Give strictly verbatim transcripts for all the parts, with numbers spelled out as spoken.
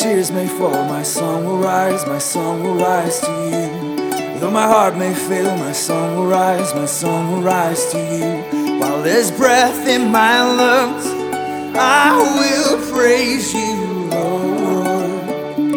tears may fall, my song will rise, my song will rise to you. Though my heart may fail, my song will rise, my song will rise to you. While there's breath in my lungs, I will praise you, Lord.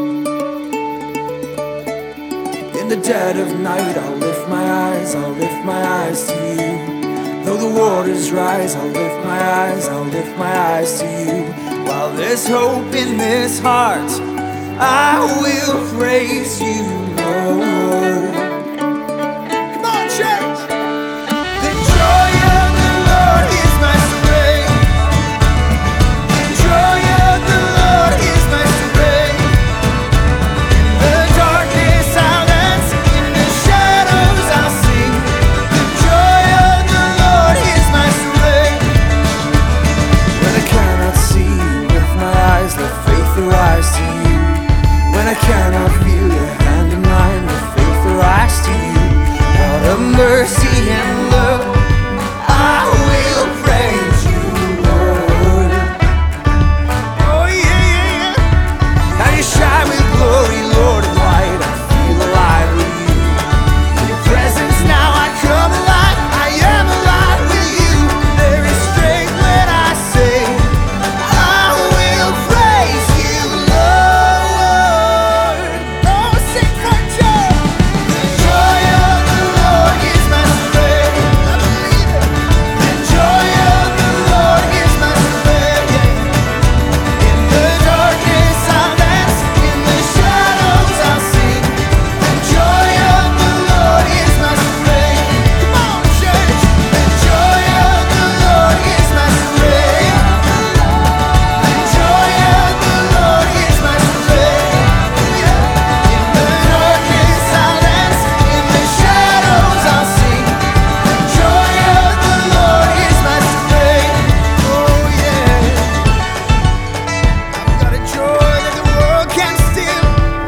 In the dead of night, I'll lift my eyes, I'll lift my eyes to you. Though the waters rise, I'll lift my eyes, I'll lift my eyes to you. While there's hope in this heart, I will praise you, Lord. Come on, church! The joy of the Lord is my strength. The joy of the Lord is my strength. In the darkness I'll dance, in the shadows I'll sing. The joy of the Lord is my strength. When I cannot see with my eyes, let faith arise to you. When I cannot feel your hand in mine, let faith arise to you. Out of mercy and love, I will praise you, Lord. Oh yeah, yeah, yeah. Now you shine with glory, Lord of light. I feel alive with you. In your presence now I come alive. I am alive with you. There is strength when I say, I will praise you, Lord. Oh, sing for joy. The joy of the Lord is my strength. I believe it. The joy of the Lord is my strength. In the darkness I'll dance, in the shadows I'll sing. The joy of the Lord is my strength. Come on, church. The joy of the Lord is my strength. The joy of the Lord is my strength. In the darkness I'll dance, in the shadows I'll sing. The joy of the Lord is my strength. Oh yeah. I've got a joy that the world can't steal.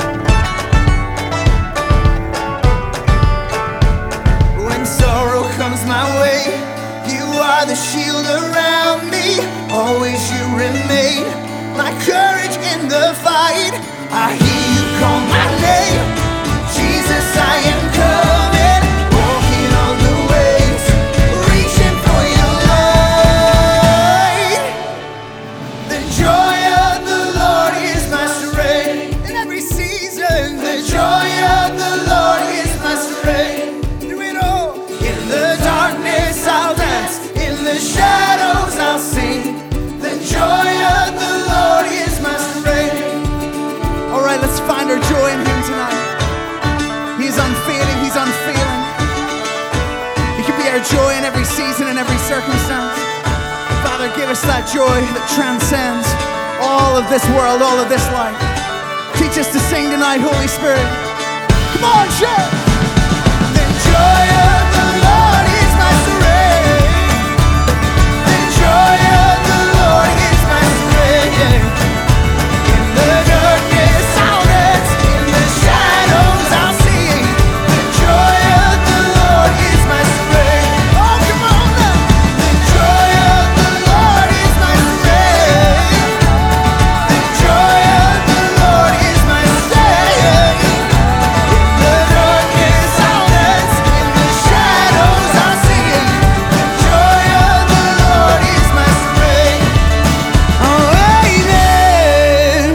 When sorrow comes my way, you are the shield around me. Always you remain my courage in the fight. I hear you call my name, Jesus, I am coming. Walking on the waves, reaching for your light. The joy of the Lord is my strength. In every season, the joy of the Lord is my strength. Through it all, in the darkness I'll dance, in the shadows I'll sing. The joy of the Lord is my strength. All right, let's find our joy in Him tonight. He's unfailing, He's unfailing. He can be our joy in every season and every circumstance. Father, give us that joy that transcends all of this world, all of this life. Teach us to sing tonight, Holy Spirit. Come on, church! The joy of the Lord is my strength. The joy of the Lord is my strength. In the darkness I'll dance, in the shadows I'll sing. The joy of the Lord is my strength. Oh, come on now. The joy of the Lord is my strength. The joy of the Lord is my strength. In the darkness I'll dance, in the shadows I'll sing. The joy of the Lord is my strength. Oh, amen.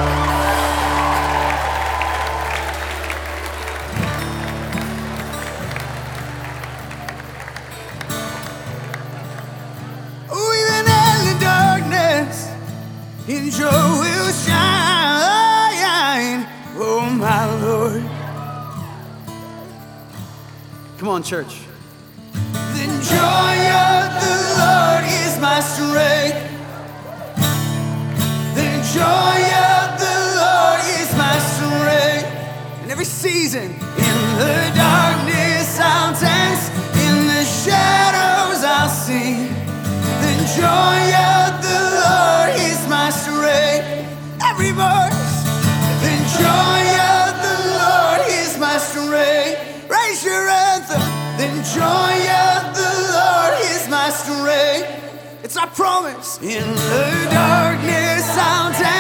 Oh, even in the darkness, His joy will shine. Oh, my Lord. Come on, church. The joy of the Lord is my strength. The joy of the Lord is my strength. In every season, in the darkness I'll dance, in the shadows I'll sing. The joy of the Lord is my strength. Every verse. The joy of the Lord is my strength. Raise your anthem. The joy of the Lord is my strength. It's our promise. In the darkness I'll dance.